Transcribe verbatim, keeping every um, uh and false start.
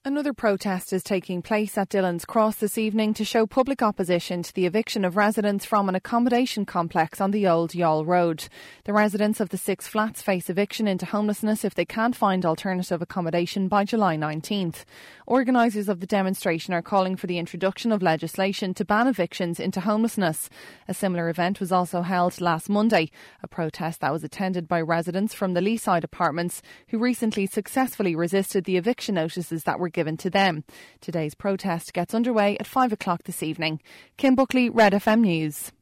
Another protest is taking place at Dillon's Cross this evening to show public opposition to the eviction of residents from an accommodation complex on the Old Youghal Road. The residents of the six flats face eviction into homelessness if they can't find alternative accommodation by July nineteenth. Organisers of the demonstration are calling for the introduction of legislation to ban evictions into homelessness. A similar event was also held last Monday, a protest that was attended by residents from the Leaside apartments who recently successfully resisted the eviction notices that were given to them. Today's protest gets underway at five o'clock this evening. Kim Buckley, Red F M News.